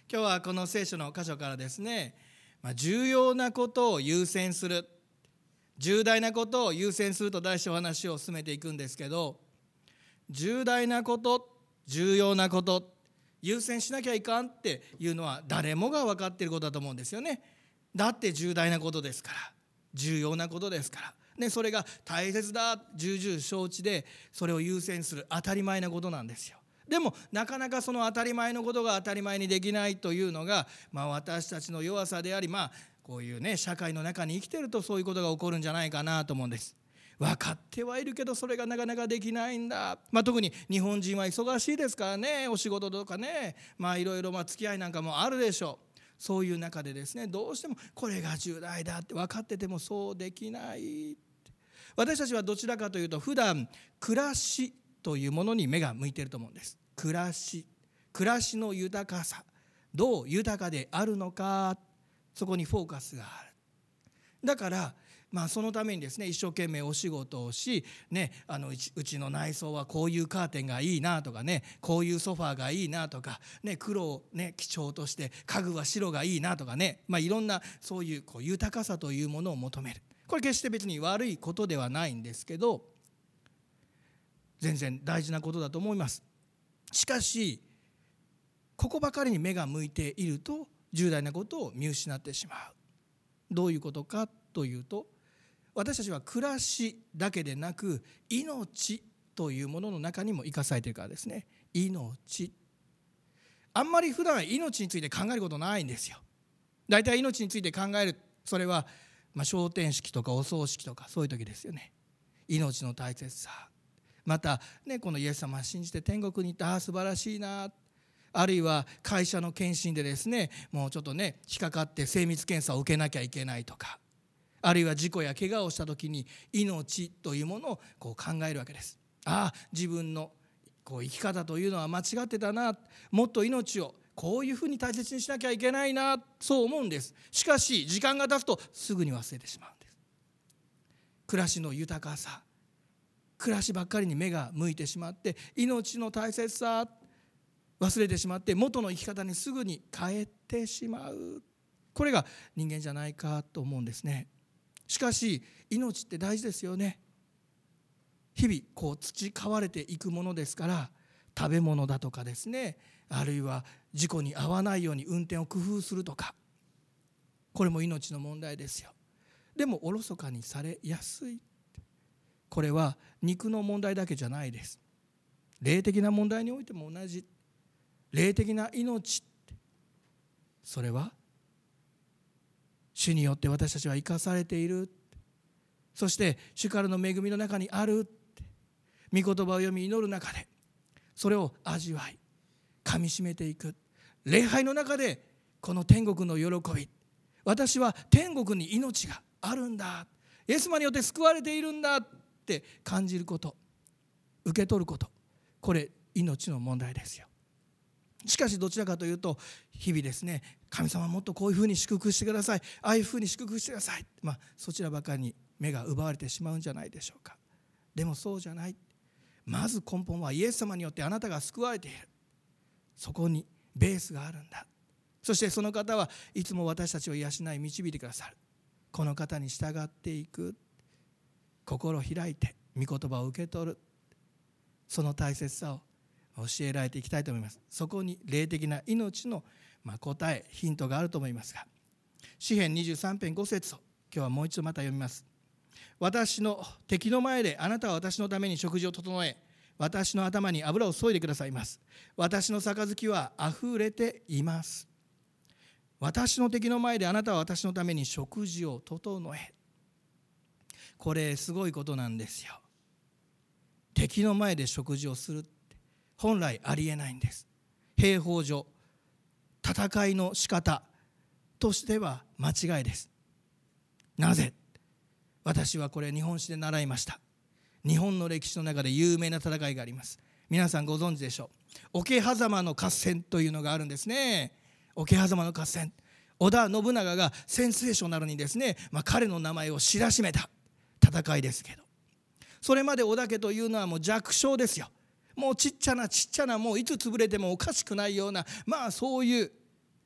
今日はこの聖書の箇所からですね、重要なことを優先する、重大なことを優先すると題してお話を進めていくんですけど、重大なこと、重要なこと、優先しなきゃいかんっていうのは誰もが分かっていることだと思うんですよね。だって重大なことですから、重要なことですから、それが大切だ、重々承知でそれを優先する当たり前なことなんですよ。でもなかなかその当たり前のことが当たり前にできないというのが、私たちの弱さであり、こういう社会の中に生きているとそういうことが起こるんじゃないかなと思うんです。分かってはいるけどそれがなかなかできないんだ。特に日本人は忙しいですからね、お仕事とかね、いろいろ付き合いなんかもあるでしょう。そういう中でですね、どうしてもこれが重大だって分かっててもそうできない。私たちはどちらかというと普段暮らしというものに目が向いていると思うんです。暮らしの豊かさ、どう豊かであるのか、そこにフォーカスがある。だからそのためにですね、一生懸命お仕事をし、うちの内装はこういうカーテンがいいなとかね、こういうソファーがいいなとか、黒を基調として家具は白がいいなとかね、いろんなそういう豊かさというものを求める。これ決して別に悪いことではないんですけど、全然大事なことだと思います。しかしここばかりに目が向いていると重大なことを見失ってしまう。どういうことかというと、私たちは暮らしだけでなく命というものの中にも生かされているからですね。命、あんまり普段命について考えることないんですよ。だいたい命について考える、それは昇天式とかお葬式とかそういう時ですよね。命の大切さ、またこのイエス様を信じて天国に行った素晴らしいな、あるいは会社の検診でですね、もうちょっと引っかかって精密検査を受けなきゃいけないとか、あるいは事故や怪我をした時に命というものを考えるわけです。自分の生き方というのは間違ってたな、もっと命をこういうふうに大切にしなきゃいけないな、そう思うんです。しかし時間が経つとすぐに忘れてしまうんです。暮らしの豊かさ、暮らしばっかりに目が向いてしまって、命の大切さ忘れてしまって、元の生き方にすぐに帰ってしまう。これが人間じゃないかと思うんですね。しかし命って大事ですよね。日々培われていくものですから、食べ物だとかですね、あるいは事故に遭わないように運転を工夫するとか、これも命の問題ですよ。でもおろそかにされやすい。これは肉の問題だけじゃないです。霊的な問題においても同じ。霊的な命って、それは主によって私たちは生かされている。そして主からの恵みの中にある。御言葉を読み祈る中でそれを味わい噛みしめていく。礼拝の中でこの天国の喜び、私は天国に命があるんだ、イエス様によって救われているんだって感じること、受け取ること、これ命の問題ですよ。しかしどちらかというと日々ですね、神様もっとこういうふうに祝福してください、ああいうふうに祝福してください、そちらばかりに目が奪われてしまうんじゃないでしょうか。でもそうじゃない。まず根本はイエス様によってあなたが救われている。そこにベースがあるんだ。そしてその方はいつも私たちを養い導いてくださる。この方に従っていく、心を開いて御言葉を受け取る、その大切さを教えられていきたいと思います。そこに霊的な命の答え、ヒントがあると思いますが、詩編23編5節を今日はもう一度また読みます。私の敵の前であなたは私のために食事を整え、私の頭に油を注いでくださいます。私の杯はあふれています。私の敵の前であなたは私のために食事を整え。これすごいことなんですよ。敵の前で食事をするって本来ありえないんです。兵法上、戦いの仕方としては間違いです。なぜ？私はこれ日本史で習いました。日本の歴史の中で有名な戦いがあります。皆さんご存知でしょう。桶狭間の合戦というのがあるんですね。桶狭間の合戦、織田信長がセンセーショナルにですね、彼の名前を知らしめた戦いですけど、それまで織田家というのはもう弱小ですよ。もうちっちゃなもういつ潰れてもおかしくないような、そういう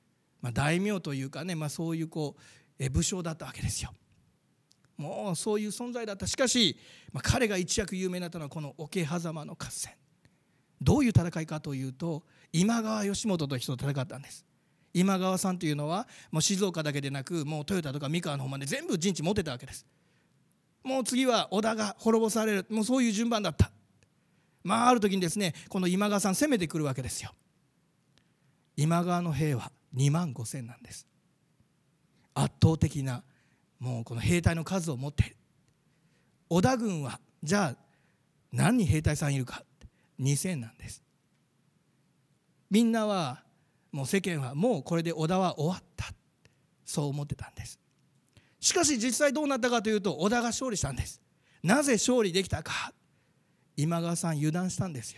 大名というかね、そういう武将だったわけですよ。もうそういう存在だった。しかし、彼が一躍有名になったのはこの桶狭間の合戦。どういう戦いかというと、今川義元という人と戦ったんです。今川さんというのはもう静岡だけでなく、もう豊田とか三河の方まで全部陣地持ってたわけです。もう次は織田が滅ぼされる、もうそういう順番だった。ある時にですね、この今川さん攻めてくるわけですよ。今川の兵は2万5千なんです。圧倒的なもうこの兵隊の数を持っている。織田軍はじゃあ何人兵隊さんいるか、2000なんです。みんなはもう世間はもうこれで織田は終わった、そう思ってたんです。しかし実際どうなったかというと、織田が勝利したんです。なぜ勝利できたか、今川さん油断したんですよ。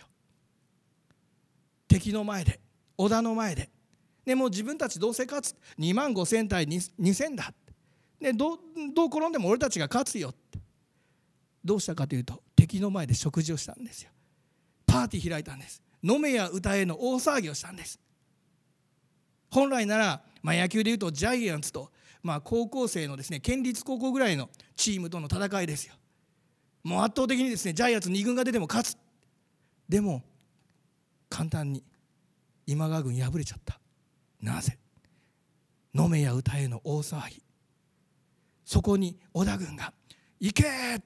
敵の前で、織田の前で、もう自分たちどうせ勝つ、2万5千対2000だ、どう転んでも俺たちが勝つよって。どうしたかというと、敵の前で食事をしたんですよ。パーティー開いたんです。飲めや歌えの大騒ぎをしたんです。本来なら、野球でいうとジャイアンツと、高校生のですね、県立高校ぐらいのチームとの戦いですよ。もう圧倒的にですね、ジャイアンツ2軍が出ても勝つ。でも簡単に今川軍敗れちゃった。なぜ？飲めや歌えの大騒ぎ。そこに織田軍が行けって、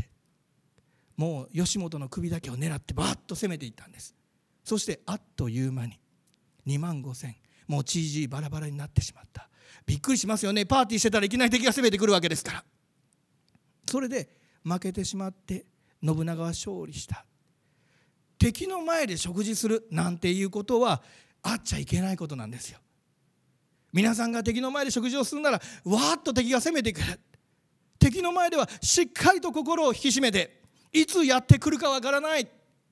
もう義元の首だけを狙ってバーッと攻めていったんです。そしてあっという間に2万5千、もうちいじいバラバラになってしまった。びっくりしますよね。パーティーしてたらいきなり敵が攻めてくるわけですから。それで負けてしまって信長は勝利した。敵の前で食事するなんていうことはあっちゃいけないことなんですよ。皆さんが敵の前で食事をするなら、わーっと敵が攻めてくる。敵の前ではしっかりと心を引き締めて、いつやってくるかわからない、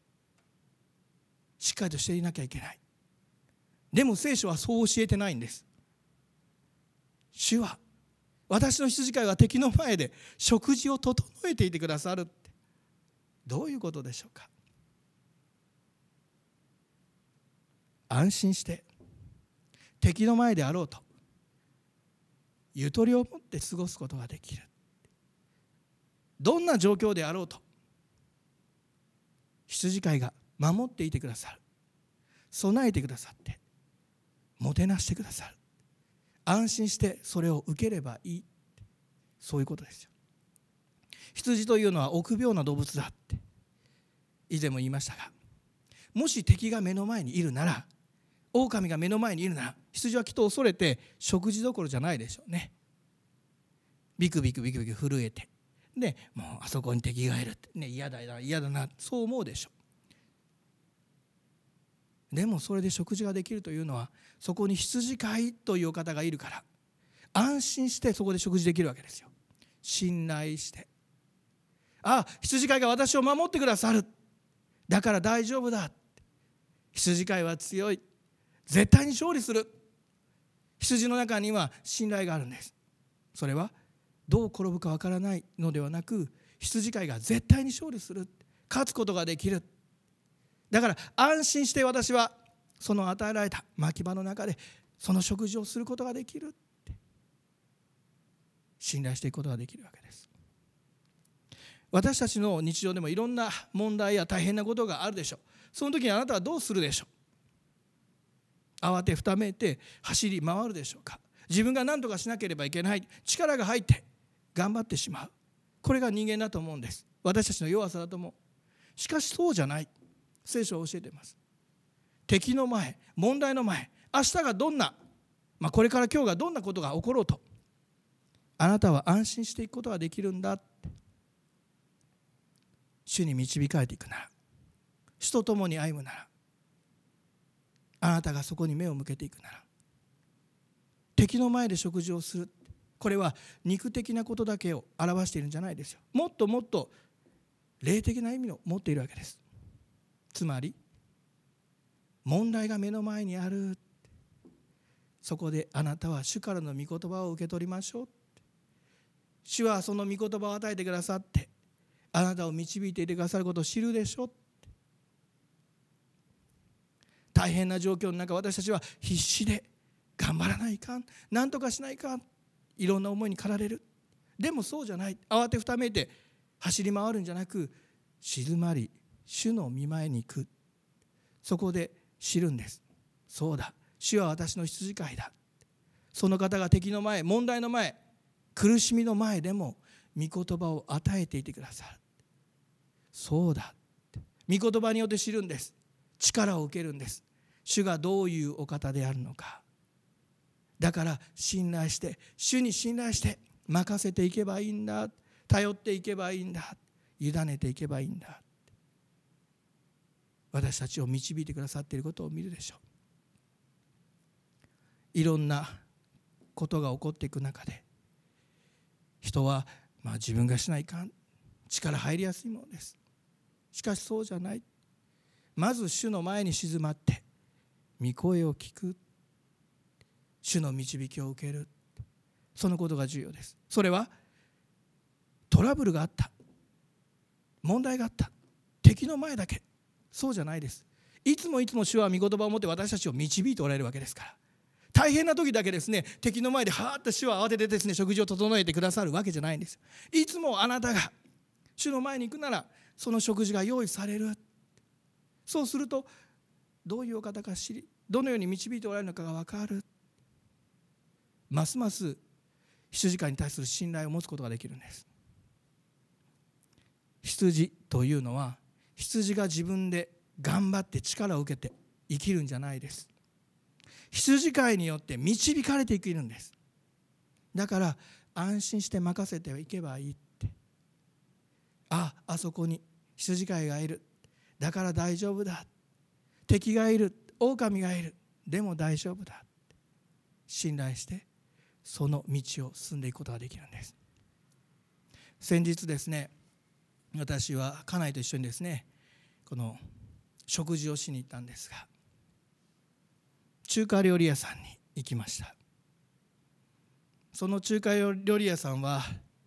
しっかりとしていなきゃいけない。でも聖書はそう教えてないんです。主は、私の羊飼いは敵の前で食事を整えていてくださるって、どういうことでしょうか。安心して敵の前であろうとゆとりを持って過ごすことができる。どんな状況であろうと羊飼いが守っていてくださる。備えてくださってもてなしてくださる。安心してそれを受ければいい、そういうことですよ。羊というのは臆病な動物だって以前も言いましたが、もし敵が目の前にいるなら、狼が目の前にいるなら、羊はきっと恐れて食事どころじゃないでしょうね。ビクビクビクビク震えて、でもうあそこに敵がいるって、嫌だな嫌だな、そう思うでしょう。でもそれで食事ができるというのは、そこに羊飼いというお方がいるから、安心してそこで食事できるわけですよ。信頼して、羊飼いが私を守ってくださる、だから大丈夫だ、羊飼いは強い、絶対に勝利する。羊の中には信頼があるんです。それはどう転ぶかわからないのではなく、羊飼いが絶対に勝利する、勝つことができる。だから安心して私はその与えられた牧場の中でその食事をすることができるって信頼していくことができるわけです。私たちの日常でもいろんな問題や大変なことがあるでしょう。その時にあなたはどうするでしょう。慌てふためいて走り回るでしょうか。自分が何とかしなければいけない、力が入って頑張ってしまう。これが人間だと思うんです。私たちの弱さだと思う。しかしそうじゃない。聖書は教えています。敵の前、問題の前、明日がどんな、これから今日がどんなことが起ころうと、あなたは安心していくことができるんだって。主に導かれていくなら、主と共に歩むなら、あなたがそこに目を向けていくなら、敵の前で食事をする、これは肉的なことだけを表しているんじゃないですよ。もっともっと霊的な意味を持っているわけです。つまり問題が目の前にある、そこであなたは主からの御言葉を受け取りましょう。主はその御言葉を与えてくださって、あなたを導いていてくださることを知るでしょう。大変な状況の中、私たちは必死で頑張らないかん、何とかしないかん、いろんな思いに駆られる。でもそうじゃない。慌てふためいて走り回るんじゃなく、静まり主の御前に行く。そこで知るんです。そうだ、主は私の羊飼いだ。その方が敵の前、問題の前、苦しみの前でも御言葉を与えていてくださる。そうだ、御言葉によって知るんです。力を受けるんです。主がどういうお方であるのか。だから信頼して、主に信頼して任せていけばいいんだ、頼っていけばいいんだ、委ねていけばいいんだ。私たちを導いてくださっていることを見るでしょう。いろんなことが起こっていく中で、人は自分がしないかん、力入りやすいものです。しかしそうじゃない。まず主の前に静まって御声を聞く、主の導きを受ける、そのことが重要です。それはトラブルがあった、問題があった、敵の前だけ、そうじゃないです。いつも主は御言葉を持って私たちを導いておられるわけですから。大変な時だけですね、敵の前ではーっと主は慌ててですね、食事を整えてくださるわけじゃないんです。いつもあなたが主の前に行くなら、その食事が用意される。そうするとどういうお方か知り、どのように導いておられるのかが分かる。ますます羊飼いに対する信頼を持つことができるんです。羊というのは、羊が自分で頑張って力を受けて生きるんじゃないです。羊飼いによって導かれていくんです。だから安心して任せていけばいいって。あそこに羊飼いがいる、だから大丈夫だ。敵がいる、狼がいる、でも大丈夫だ。信頼してその道を進んでいくことができるんです。先日ですね、私は家内と一緒にですね、この食事をしに行ったんですが、中華料理屋さんに行きました。その中華料理屋さんは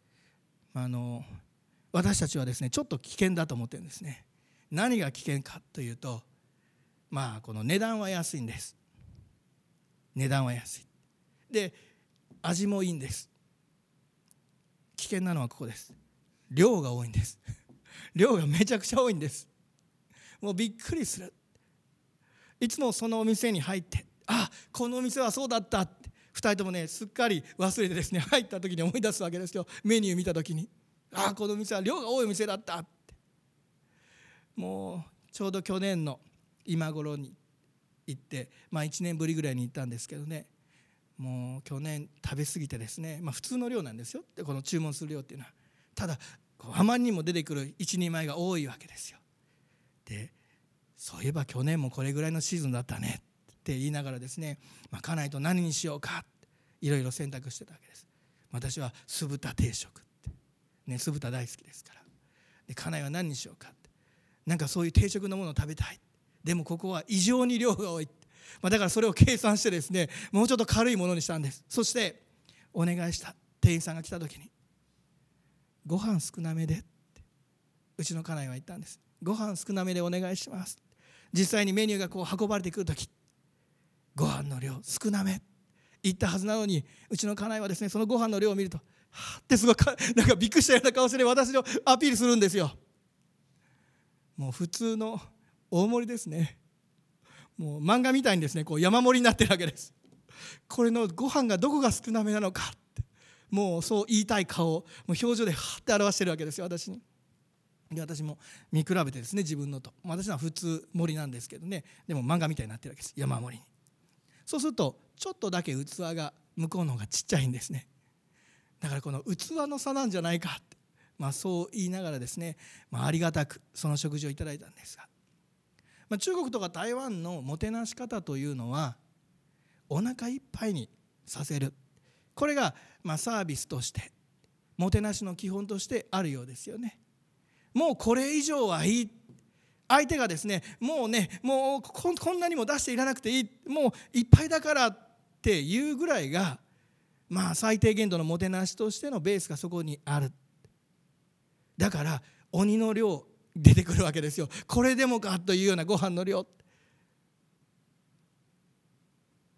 私たちはですね、ちょっと危険だと思ってるんですね。何が危険かというと、この値段は安いんです。値段は安いで、味もいいんです。危険なのはここです。量が多いんです。量がめちゃくちゃ多いんです。もうびっくりする。いつもそのお店に入って、このお店はそうだったって2人ともね、すっかり忘れてですね、入った時に思い出すわけですよ。メニュー見た時に、この店は量が多いお店だったって。もうちょうど去年の今頃に行って、1年ぶりぐらいに行ったんですけどね、もう去年食べ過ぎてですね、普通の量なんですよ。でこの注文する量っていうのは、ただあまりにも出てくる一人前が多いわけですよ。で、そういえば去年もこれぐらいのシーズンだったねって言いながらですね、家内と何にしようかいろいろ選択してたわけです。私は酢豚定食ってね、酢豚大好きですから。で家内は何にしようかって、なんかそういう定食のものを食べたい。でもここは異常に量が多い。だからそれを計算してですね、もうちょっと軽いものにしたんです。そしてお願いした。店員さんが来た時に、ご飯少なめでってうちの家内は言ったんです。ご飯少なめでお願いします。実際にメニューがこう運ばれてくる時、ご飯の量少なめ言ったはずなのに、うちの家内はですね、そのご飯の量を見るとってすごいなんかびっくりしたような顔して私をアピールするんですよ。もう普通の大盛りですね。もう漫画みたいにですね、こう山盛りになってるわけです。これのご飯がどこが少なめなのかって、もうそう言いたい顔をもう表情ではって表してるわけですよ、私に。で私も見比べてですね、自分のと、私は普通盛りなんですけどね、でも漫画みたいになってるわけです、山盛りに。そうするとちょっとだけ器が向こうの方がちっちゃいんですね。だからこの器の差なんじゃないかって、そう言いながらですね、ありがたくその食事をいただいたんですが、中国とか台湾のもてなし方というのは、お腹いっぱいにさせる、これがサービスとしてもてなしの基本としてあるようですよね。もうこれ以上はいい、相手がですね、もうこんなにも出していらなくていい、もういっぱいだからっていうぐらいが最低限度のもてなしとしてのベースがそこにある。だから鬼の量出てくるわけですよ。これでもかというようなご飯の量。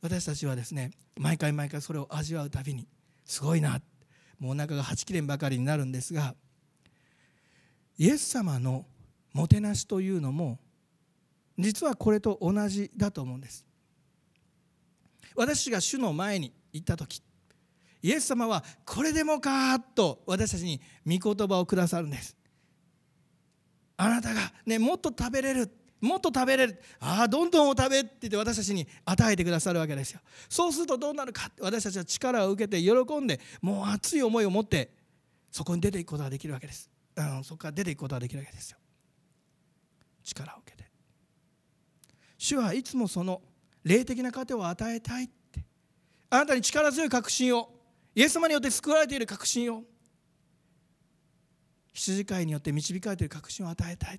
私たちはですね、毎回毎回それを味わうたびにすごいな、もうお腹がはちきれんばかりになるんですが、イエス様のもてなしというのも実はこれと同じだと思うんです。私が主の前に行った時、イエス様はこれでもかと私たちに御言葉をくださるんです。あなたがね、もっと食べれる、もっと食べれる、どんどんお食べって言って私たちに与えてくださるわけですよ。そうするとどうなるか、私たちは力を受けて喜んで、もう熱い思いを持ってそこに出ていくことができるわけです。そこから出ていくことができるわけですよ。力を受けて、主はいつもその霊的な糧を与えたいって、あなたに力強い確信を、イエス様によって救われている確信を、羊飼いによって導かれている確信を与えたい。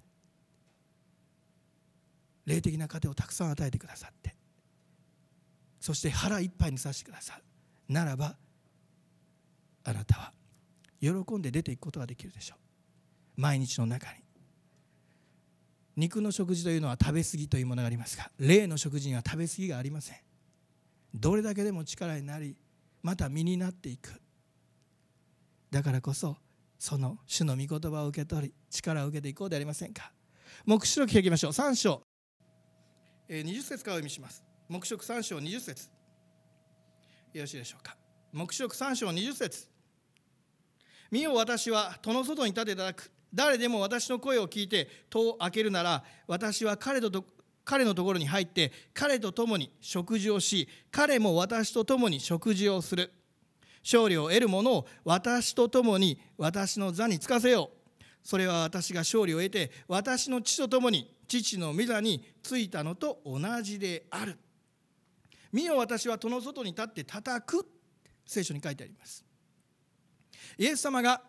霊的な糧をたくさん与えてくださって、そして腹いっぱいにさせてくださるならば、あなたは喜んで出ていくことができるでしょう。毎日の中に肉の食事というのは食べ過ぎというものがありますが、霊の食事には食べ過ぎがありません。どれだけでも力になり、また身になっていく。だからこそその主の御言葉を受け取り、力を受けていこうではありませんか。黙示録開きましょう。3章20節からお読みします。黙示録3章20節、よろしいでしょうか。黙示録3章20節、見よ、私は戸の外に立てたく、誰でも私の声を聞いて戸を開けるなら、私は彼のところに入って彼と共に食事をし、彼も私と共に食事をする。勝利を得る者を私と共に私の座につかせよう。それは私が勝利を得て私の父と共に父の御座についたのと同じである。見よ、私は戸の外に立って叩く、聖書に書いてあります。イエス様が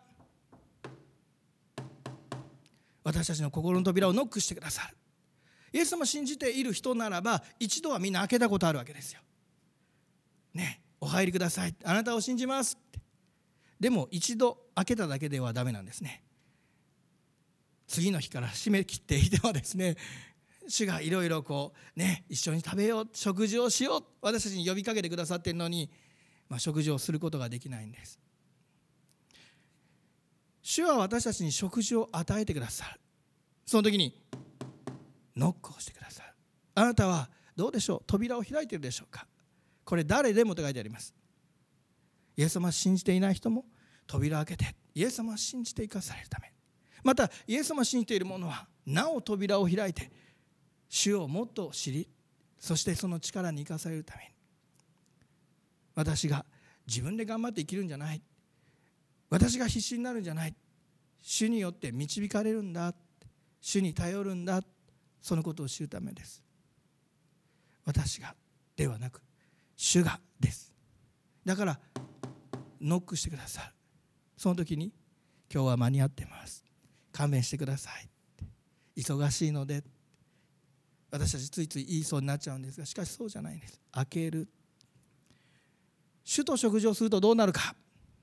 私たちの心の扉をノックしてくださる。イエス様を信じている人ならば、一度はみんな開けたことあるわけですよ。ね、お入りください、あなたを信じますって。でも一度開けただけではダメなんですね。次の日から締め切っていてはですね、主がいろいろ一緒に食べよう、食事をしよう、私たちに呼びかけてくださっているのに、食事をすることができないんです。主は私たちに食事を与えてくださる。その時にノックをしてくださる。あなたはどうでしょう、扉を開いているでしょうか。これ誰でもと書いてあります。イエス様を信じていない人も扉を開けてイエス様を信じて生かされるため、またイエス様を信じている者はなお扉を開いて主をもっと知り、そしてその力に生かされるために、私が自分で頑張って生きるんじゃない、私が必死になるんじゃない、主によって導かれるんだ、主に頼るんだ、そのことを知るためです。私がではなく主がです。だからノックしてくださる。その時に今日は間に合ってます、勘弁してください、忙しいので、私たちついつい言いそうになっちゃうんですが、しかしそうじゃないんです。開ける。主と食事をするとどうなるか。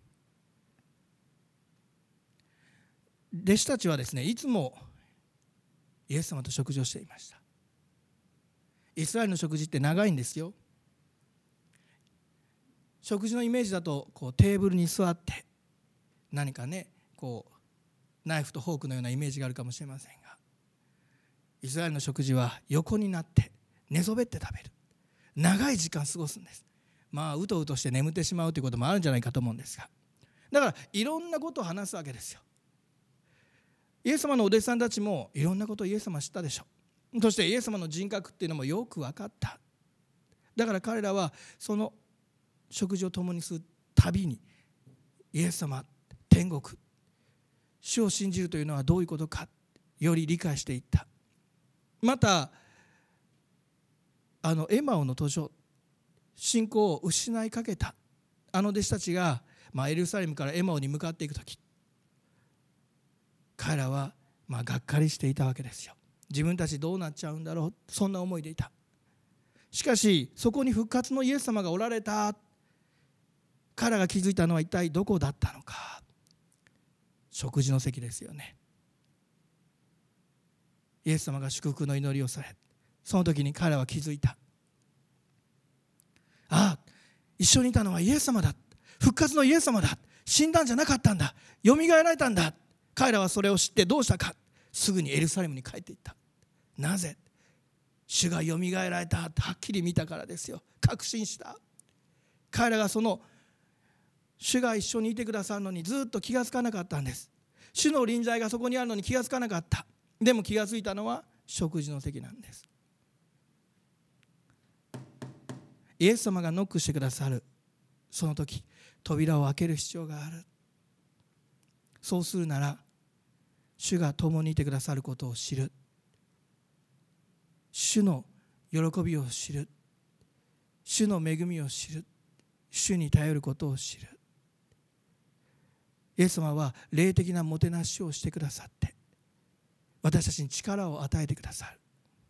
弟子たちはですね、いつもイエス様と食事をしていました。イスラエルの食事って長いんですよ。食事のイメージだとテーブルに座って何かね、ナイフとフォークのようなイメージがあるかもしれませんが、イスラエルの食事は横になって寝そべって食べる、長い時間過ごすんです。うとうとして眠ってしまうということもあるんじゃないかと思うんですが、だからいろんなことを話すわけですよ。イエス様のお弟子さんたちもいろんなことをイエス様は知ったでしょう。そしてイエス様の人格っていうのもよく分かった。だから彼らはその食事を共にするたびに、イエス様、天国、主を信じるというのはどういうことか、より理解していった。またエマオの途上、信仰を失いかけた弟子たちが、エルサレムからエマオに向かっていくとき、彼らはがっかりしていたわけですよ。自分たちどうなっちゃうんだろう、そんな思いでいた。しかしそこに復活のイエス様がおられた。彼らが気づいたのは一体どこだったのか。食事の席ですよね。イエス様が祝福の祈りをされ、その時に彼らは気づいた。 ああ、一緒にいたのはイエス様だ、復活のイエス様だ、死んだんじゃなかったんだ、よみがえられたんだ。彼らはそれを知ってどうしたか、すぐにエルサレムに帰っていった。なぜ？主がよみがえられたってはっきり見たからですよ。確信した。彼らがその主が一緒にいてくださるのにずっと気がつかなかったんです。主の臨在がそこにあるのに気がつかなかった。でも気がついたのは食事の席なんです。イエス様がノックしてくださるその時、扉を開ける必要がある。そうするなら、主が共にいてくださることを知る、主の喜びを知る、主の恵みを知る、主に頼ることを知る。イエス様は霊的なもてなしをしてくださって、私たちに力を与えてくださる。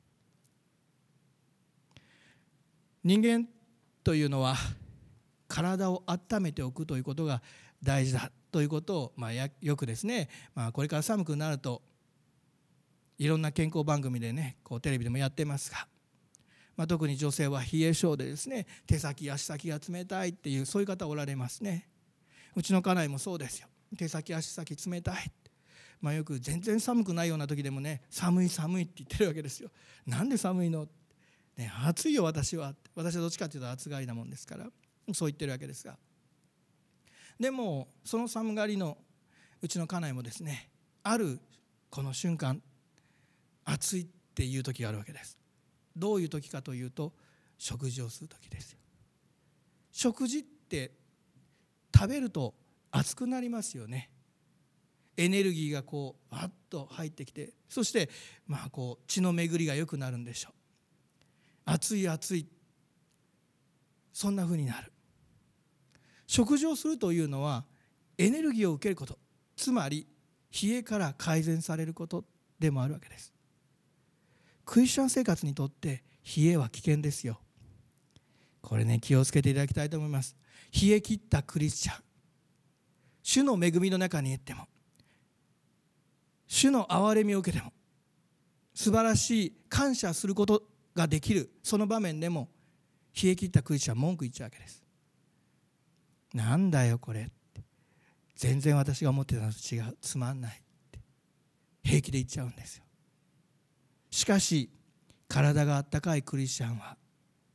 人間というのは体を温めておくということが大事だということを、よくですね、これから寒くなるといろんな健康番組でね、こうテレビでもやってますが、特に女性は冷え性でですね、手先足先が冷たいっていう、そういう方おられますね。うちの家内もそうですよ。手先足先冷たい、よく全然寒くないような時でもね、寒い寒いって言ってるわけですよ。なんで寒いの、ね、暑いよ私はどっちかというと暑がりなもんですから、そう言ってるわけですが、でもその寒がりのうちの家内もですね、あるこの瞬間暑いっていう時があるわけです。どういう時かというと、食事をする時ですよ。食事って食べると熱くなりますよね。エネルギーがこうバッと入ってきて、そしてこう血の巡りが良くなるんでしょう。熱い熱い、そんな風になる。食事をするというのはエネルギーを受けること、つまり冷えから改善されることでもあるわけです。クリスチャン生活にとって冷えは危険ですよ。これね、気をつけていただきたいと思います。冷え切ったクリスチャン、主の恵みの中にいっても、主の憐れみを受けても、素晴らしい感謝することができるその場面でも、冷え切ったクリスチャン文句言っちゃうわけです。なんだよこれって、全然私が思ってたのと違う、つまんないって平気で言っちゃうんですよ。しかし体があったかいクリスチャンは、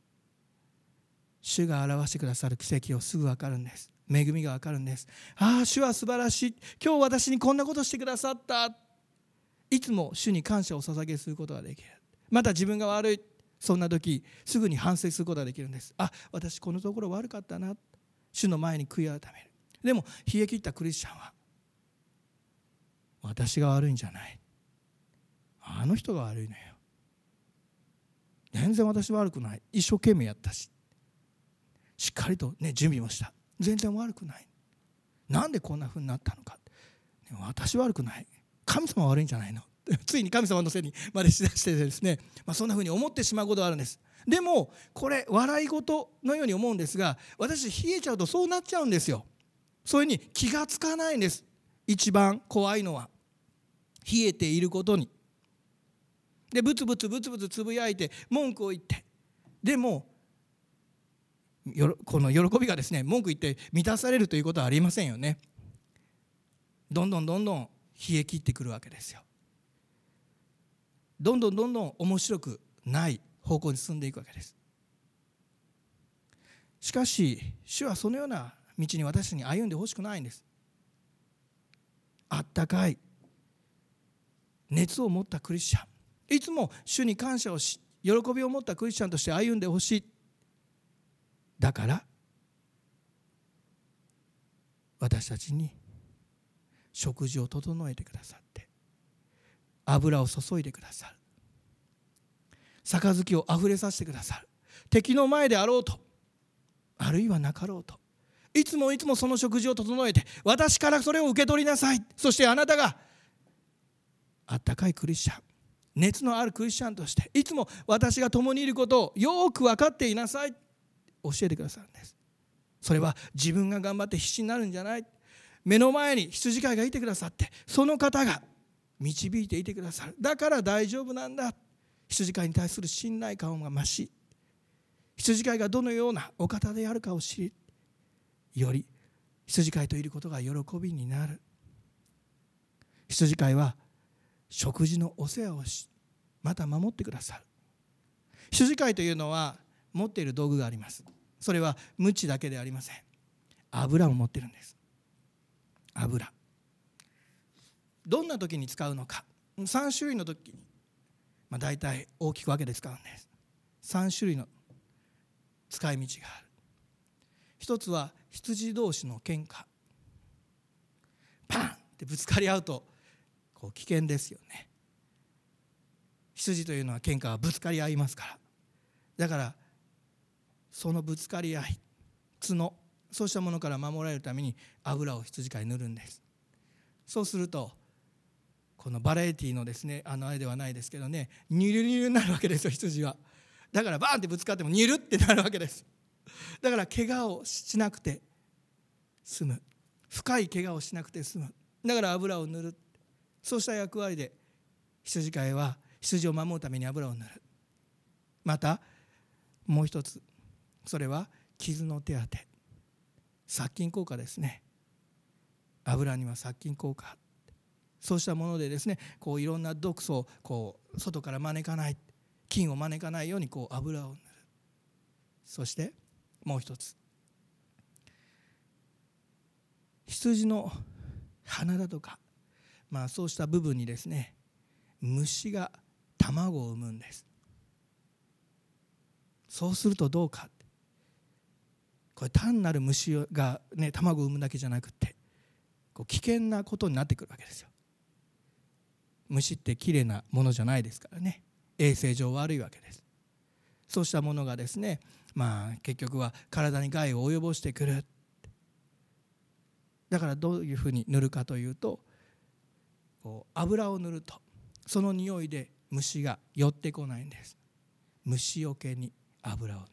主が表してくださる奇跡をすぐ分かるんです。恵みが分かるんです。ああ、主は素晴らしい、今日私にこんなことしてくださった。いつも主に感謝を捧げすることができる。また自分が悪い、そんな時すぐに反省することができるんです。あ、私このところ悪かったな、主の前に悔い改める。でも冷え切ったクリスチャンは、私が悪いんじゃない、あの人が悪いのよ、全然私悪くない、一生懸命やったし、しっかりとね準備もした、全然悪くない、なんでこんな風になったのか、私悪くない、神様悪いんじゃないのついに神様のせいにまでしだしてですね、そんな風に思ってしまうことがあるんです。でもこれ笑い事のように思うんですが、私冷えちゃうとそうなっちゃうんですよ。そういうふうに気がつかないんです。一番怖いのは冷えていることに。でブツブツつぶやいて文句を言って、でもこの喜びがですね、文句言って満たされるということはありませんよね。どんどん冷え切ってくるわけですよ。どんどん面白くない方向に進んでいくわけです。しかし主はそのような道に私たちに歩んでほしくないんです。あったかい熱を持ったクリスチャン、いつも主に感謝をし喜びを持ったクリスチャンとして歩んでほしい。だから私たちに食事を整えてくださって、油を注いでくださる、杯をあふれさせてくださる。敵の前であろうと、あるいはなかろうと、いつもその食事を整えて、私からそれを受け取りなさい。そしてあなたがあったかいクリスチャン、熱のあるクリスチャンとして、いつも私が共にいることをよく分かっていなさい、教えてくださるんです。それは自分が頑張って必死になるんじゃない。目の前に羊飼いがいてくださって、その方が導いていてくださる。だから大丈夫なんだ。羊飼いに対する信頼感が増し、 羊飼いがどのようなお方であるかを知り、より羊飼いといることが喜びになる。羊飼いは食事のお世話をし、また守ってくださる。羊飼いというのは持っている道具があります。それは鞭だけではありません。油を持っているんです。油。どんな時に使うのか。3種類の時に、大体大きく分けて使うんです。3種類の使い道がある。一つは羊同士の喧嘩。パンってぶつかり合うと危険ですよね。羊というのは喧嘩はぶつかり合いますから。だからそのぶつかり合い、角、そうしたものから守られるために油を羊飼いに塗るんです。そうするとこのバラエティのですね、あれではないですけどね、ニュルニュルになるわけですよ、羊は。だからバーンってぶつかってもニュルってなるわけです。だから怪我をしなくて済む。深い怪我をしなくて済む。だから油を塗る。そうした役割で羊飼いは羊を守るために油を塗る。またもう一つ、それは傷の手当て、殺菌効果ですね。油には殺菌効果、そうしたものでですね、いろんな毒素を外から招かない、菌を招かないように油を塗る。そしてもう一つ、羊の鼻だとか、そうした部分にですね、虫が卵を産むんです。そうするとどうか、これ単なる虫がね、卵を産むだけじゃなくて危険なことになってくるわけですよ。虫ってきれいなものじゃないですからね、衛生上悪いわけです。そうしたものがですね、結局は体に害を及ぼしてくる。だからどういうふうに塗るかというと、油を塗るとその匂いで虫が寄ってこないんです。虫よけに油を塗る。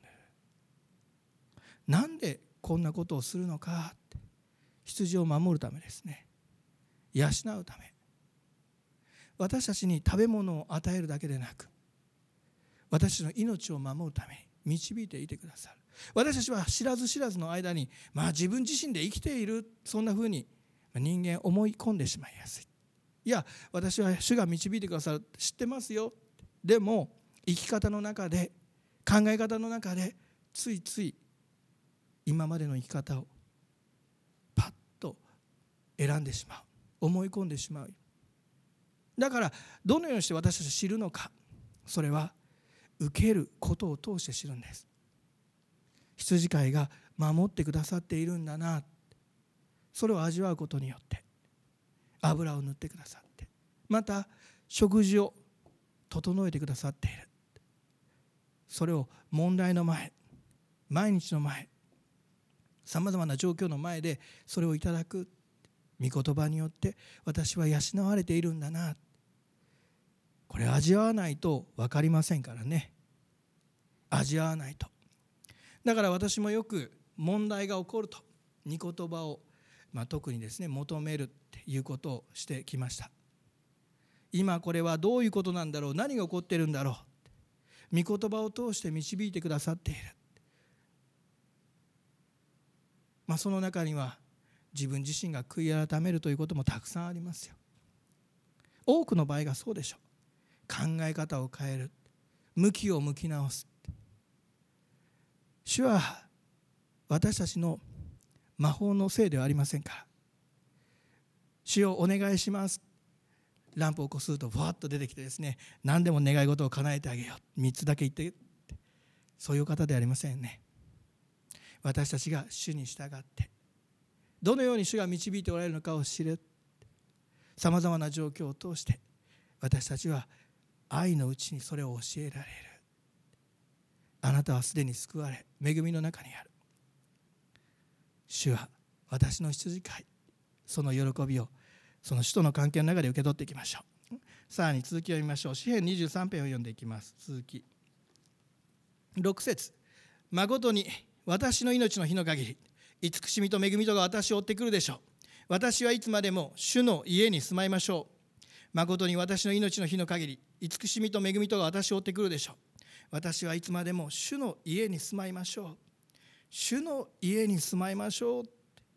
なんでこんなことをするのかって、羊を守るためですね。養うため。私たちに食べ物を与えるだけでなく、私たちの命を守るために導いていてくださる。私たちは知らず知らずの間に、自分自身で生きている、そんなふうに人間思い込んでしまいやすい。いや、私は主が導いてくださる、知ってますよ。でも生き方の中で、考え方の中でついつい今までの生き方をパッと選んでしまう、思い込んでしまう。だからどのようにして私たち知るのか、それは受けることを通して知るんです。羊飼いが守ってくださっているんだな、それを味わうことによって油を塗ってくださって、また食事を整えてくださっている。それを問題の前、毎日の前、さまざまな状況の前でそれをいただく御言葉によって、私は養われているんだな、これ味わわないと分かりませんからね。味わわないと。だから私もよく問題が起こると御言葉を、特にですね求めるっていうことをしてきました。今これはどういうことなんだろう、何が起こってるんだろう、御言葉を通して導いてくださっている。その中には自分自身が悔い改めるということもたくさんありますよ。多くの場合がそうでしょう。考え方を変える、向きを向き直す。主は私たちの魔法のせいではありませんから。主をお願いします、ランプをこするとふわっと出てきてですね、何でも願い事を叶えてあげよう、3つだけ言って、そういう方ではありませんね。私たちが主に従ってどのように主が導いておられるのかを知る。さまざまな状況を通して私たちは愛のうちにそれを教えられる。あなたはすでに救われ、恵みの中にある。主は私の羊飼い、その喜びをその主との関係の中で受け取っていきましょう。さらに続きを読みましょう。詩編23編を読んでいきます。続き6節、誠に私の命の日の限り、慈しみと恵みとが私を追ってくるでしょう。私はいつまでも主の家に住まいましょう。誠に私の命の日の限り、慈しみと恵みとが私を追ってくるでしょう。 私はいつまでも主の家に住まいましょう。主の家に住まいましょう。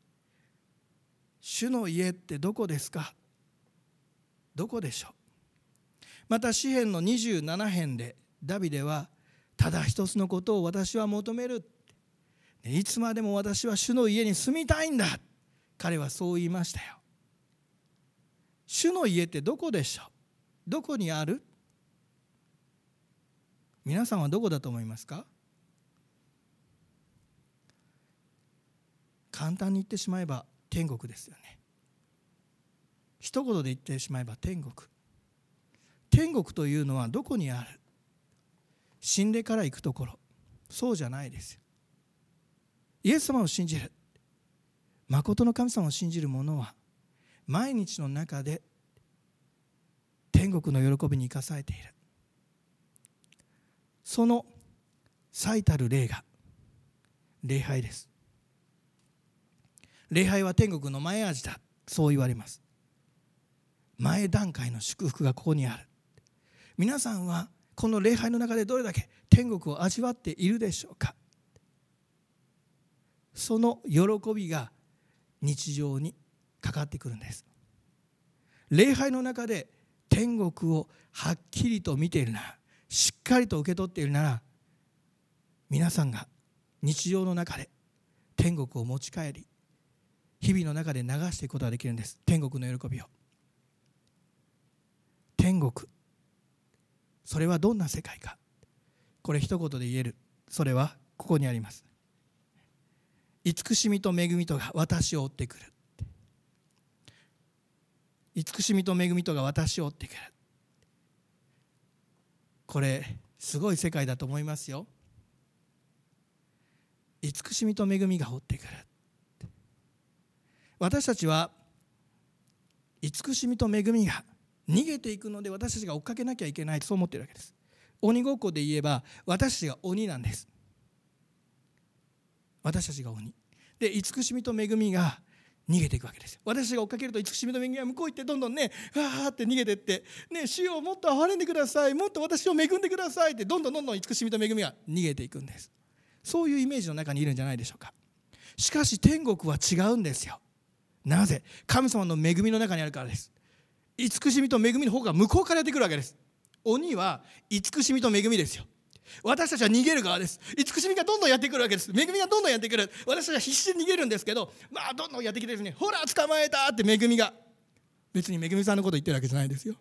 主の家ってどこですか？どこでしょう？また詩編の27編でダビデは、ただ一つのことを私は求める。いつまでも私は主の家に住みたいんだ。彼はそう言いましたよ。主の家ってどこでしょう？どこにある？皆さんはどこだと思いますか？簡単に言ってしまえば天国ですよね。一言で言ってしまえば天国。天国というのはどこにある？死んでから行くところ。そうじゃないですよ。イエス様を信じる、誠の神様を信じる者は毎日の中で天国の喜びに生かされている。その最たる例が礼拝です。礼拝は天国の前味だ、そう言われます。前段階の祝福がここにある。皆さんはこの礼拝の中でどれだけ天国を味わっているでしょうか？その喜びが日常にかかってくるんです。礼拝の中で天国をはっきりと見ているなら、しっかりと受け取っているなら、皆さんが日常の中で天国を持ち帰り、日々の中で流していくことができるんです。天国の喜びを。天国、それはどんな世界か。これ一言で言える。それはここにあります。慈しみと恵みとが私を追ってくる。慈しみと恵みとが私を追ってくる。これすごい世界だと思いますよ。慈しみと恵みが追ってくる。私たちは慈しみと恵みが逃げていくので、私たちが追っかけなきゃいけないとそう思っているわけです。鬼ごっこで言えば私たちが鬼なんです。私たちが鬼で、慈しみと恵みが逃げていくわけですよ。私たちが追っかけると慈しみと恵みが向こう行ってどんどんね、わーって逃げていって、ね、主よもっと憐れんでください、もっと私を恵んでくださいって、どんどん慈しみと恵みが逃げていくんです。そういうイメージの中にいるんじゃないでしょうか。しかし天国は違うんですよ。なぜ？神様の恵みの中にあるからです。慈しみと恵みの方が向こうからやってくるわけです。鬼は慈しみと恵みですよ。私たちは逃げる側です。慈しみがどんどんやってくるわけです。恵みがどんどんやってくる。私たちは必死に逃げるんですけど、どんどんやってきてですね、ほら捕まえたって恵みが、別に恵みさんのこと言ってるわけじゃないですよ。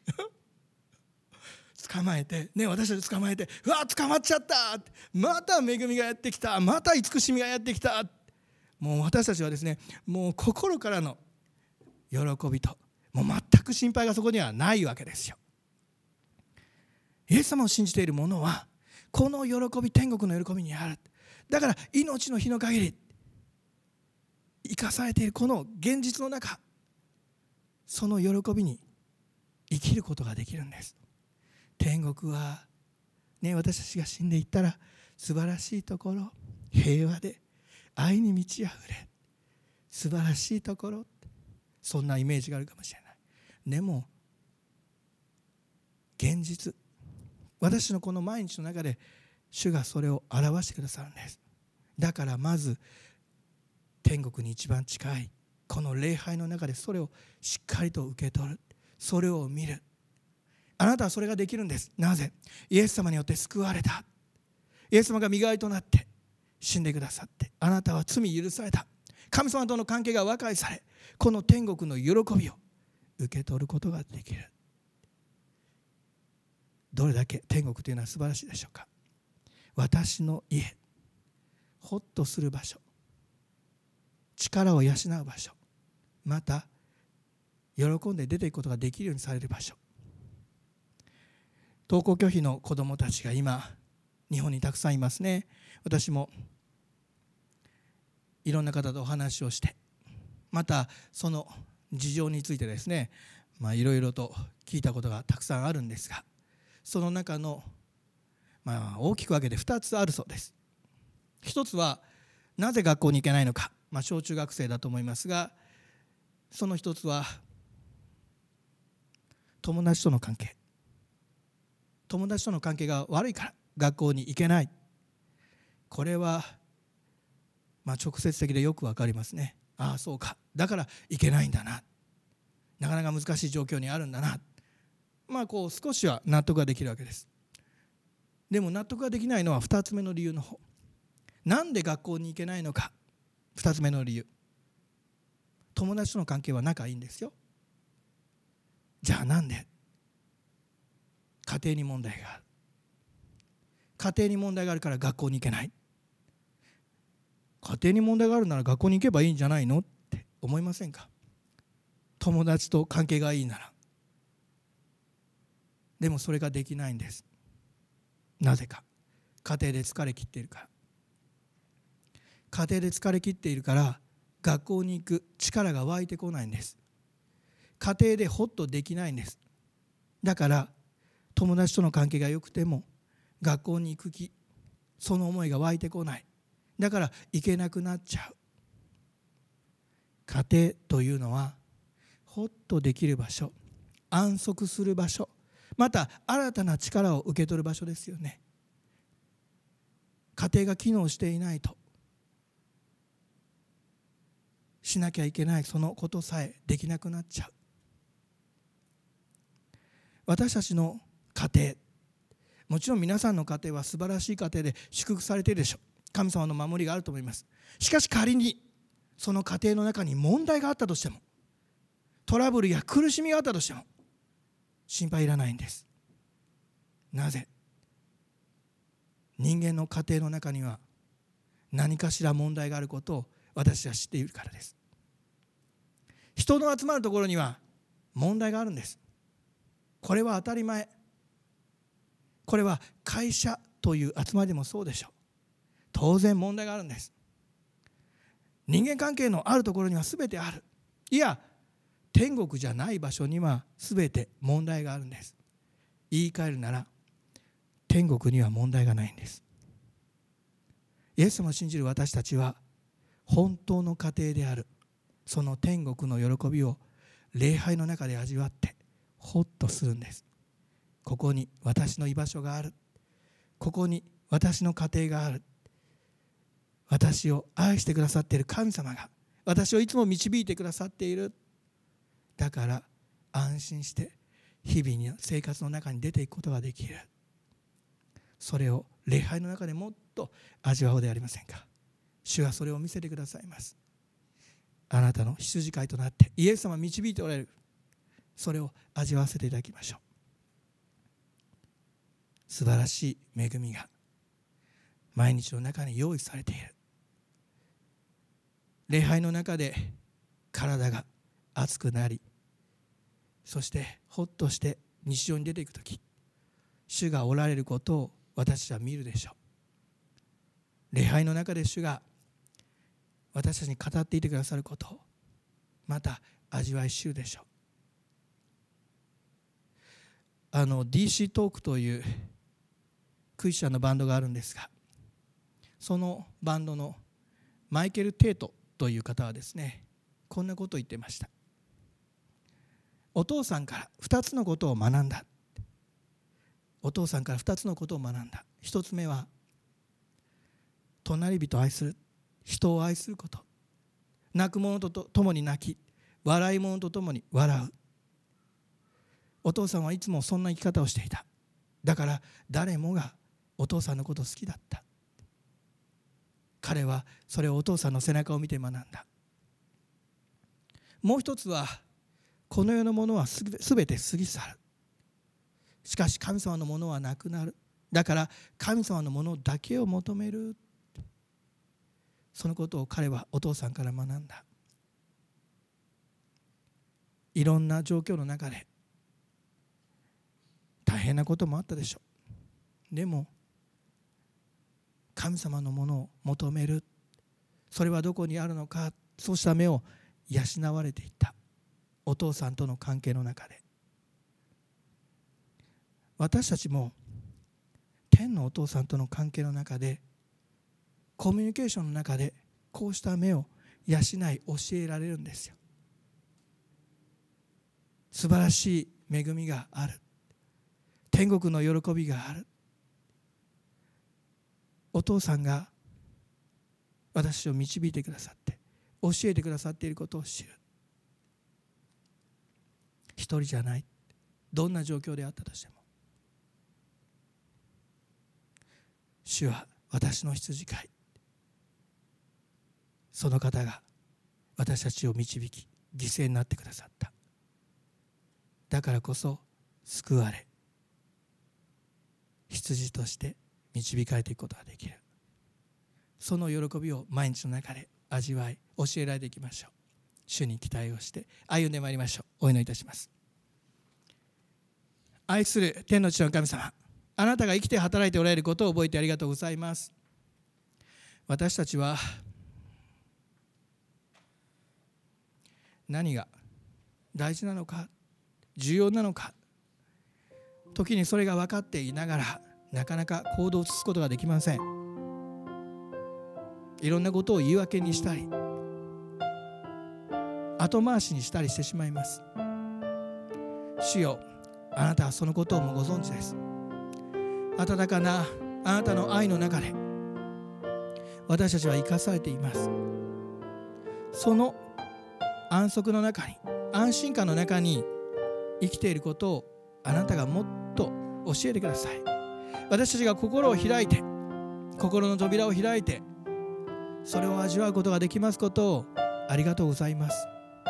捕まえてね、私たち捕まえて、うわ捕まっちゃったって、また恵みがやってきた、また慈しみがやってきた。もう私たちはですね、もう心からの喜びと、もう全く心配がそこにはないわけですよ。イエス様を信じている者はこの喜び、天国の喜びにある。だから命の日の限り生かされているこの現実の中、その喜びに生きることができるんです。天国はね、私たちが死んでいったら素晴らしいところ、平和で愛に満ち溢れ、素晴らしいところ、そんなイメージがあるかもしれない。でも現実、私のこの毎日の中で主がそれを表してくださるんです。だからまず天国に一番近いこの礼拝の中でそれをしっかりと受け取る、それを見る。あなたはそれができるんです。なぜ？イエス様によって救われた。イエス様が身代わりとなって死んでくださって、あなたは罪許された。神様との関係が和解され、この天国の喜びを受け取ることができる。どれだけ天国というのは素晴らしいでしょうか。私の家、ほっとする場所、力を養う場所、また喜んで出ていくことができるようにされる場所。登校拒否の子どもたちが今日本にたくさんいますね。私もいろんな方とお話をして、またその事情についてですね、いろいろと聞いたことがたくさんあるんですが、その中の大きく分けて2つあるそうです。一つはなぜ学校に行けないのか、小中学生だと思いますが、その一つは友達との関係、友達との関係が悪いから学校に行けない。これは直接的でよくわかりますね。ああそうか、だから行けないんだな、なかなか難しい状況にあるんだな、少しは納得ができるわけです。でも納得ができないのは2つ目の理由の方。なんで学校に行けないのか。2つ目の理由、友達との関係は仲いいんですよ。じゃあなんで。家庭に問題がある。家庭に問題があるから学校に行けない。家庭に問題があるなら学校に行けばいいんじゃないのって思いませんか。友達と関係がいいなら。でもそれができないんです。なぜか。家庭で疲れ切っているから。家庭で疲れ切っているから学校に行く力が湧いてこないんです。家庭でホッとできないんです。だから友達との関係が良くても学校に行く気、その思いが湧いてこない。だから行けなくなっちゃう。家庭というのはホッとできる場所、安息する場所、また新たな力を受け取る場所ですよね。家庭が機能していないと、しなきゃいけないそのことさえできなくなっちゃう。私たちの家庭、もちろん皆さんの家庭は素晴らしい家庭で祝福されているでしょう。神様の守りがあると思います。しかし仮にその家庭の中に問題があったとしても、トラブルや苦しみがあったとしても心配いらないんです。なぜ？人間の家庭の中には何かしら問題があることを私は知っているからです。人の集まるところには問題があるんです。これは当たり前。これは会社という集まりでもそうでしょう。当然問題があるんです。人間関係のあるところには全てある。いや、天国じゃない場所には全て問題があるんです。言い換えるなら天国には問題がないんです。イエス様を信じる私たちは本当の家庭であるその天国の喜びを礼拝の中で味わってホッとするんです。ここに私の居場所がある。ここに私の家庭がある。私を愛してくださっている神様が私をいつも導いてくださっている。だから安心して日々の生活の中に出ていくことができる。それを礼拝の中でもっと味わうではありませんか。主はそれを見せてくださいます。あなたの羊飼いとなってイエス様を導いておられる。それを味わわせていただきましょう。素晴らしい恵みが毎日の中に用意されている。礼拝の中で体が熱くなり、そしてほっとして日常に出ていくとき、主がおられることを私は見るでしょう。礼拝の中で主が私たちに語っていてくださることをまた味わい知るでしょう。DC トークというクリスチャンのバンドがあるんですが、そのバンドのマイケル・テートという方はですね、こんなことを言ってました。お父さんから2つのことを学んだ。お父さんから2つのことを学んだ。1つ目は隣人を愛する、人を愛すること。泣く者と共に泣き、笑い者と共に笑う。お父さんはいつもそんな生き方をしていた。だから誰もがお父さんのことを好きだった。彼はそれをお父さんの背中を見て学んだ。もう一つは、この世のものはすべて過ぎ去る。しかし神様のものはなくなる。だから神様のものだけを求める。そのことを彼はお父さんから学んだ。いろんな状況の中で大変なこともあったでしょう。でも神様のものを求める。それはどこにあるのか。そうした目を養われていった。お父さんとの関係の中で。私たちも天のお父さんとの関係の中で、コミュニケーションの中でこうした目を養い教えられるんですよ。素晴らしい恵みがある。天国の喜びがある。 お父さんが私を導いてくださって教えてくださっていることを知る。一人じゃない。どんな状況であったとしても、主は私の羊飼い。その方が私たちを導き犠牲になってくださった。だからこそ救われ、羊として導かれていくことができる。その喜びを毎日の中で味わい、教えられていきましょう。主に期待をして歩んでまいりましょう。お祈りいたします。愛する天の地の神様、あなたが生きて働いておられることを覚えてありがとうございます。私たちは何が大事なのか、重要なのか、時にそれが分かっていながらなかなか行動を移すことができません。いろんなことを言い訳にしたり後回しにしたりしてしまいます。主よ、あなたはそのことをもご存知です。温かなあなたの愛の中で私たちは生かされています。その安息の中に、安心感の中に生きていることをあなたがもっと教えてください。私たちが心を開いて、心の扉を開いてそれを味わうことができますことをありがとうございます。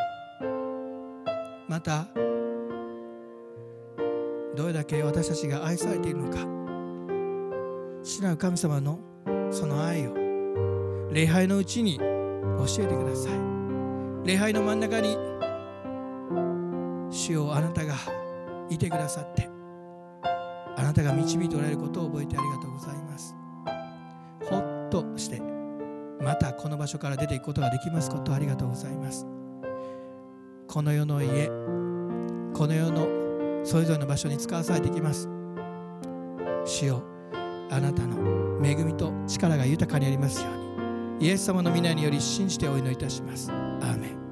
またどれだけ私たちが愛されているのか、父なる神様のその愛を礼拝のうちに教えてください。礼拝の真ん中に主よ、あなたがいてくださって、あなたが導いておられることを覚えてありがとうございます。ほっとしてまたこの場所から出ていくことができますことをありがとうございます。この世の家、この世のそれぞれの場所に使わされていきます。主よ、あなたの恵みと力が豊かにありますように、イエス様の御名により信じてお祈りいたします。アーメン。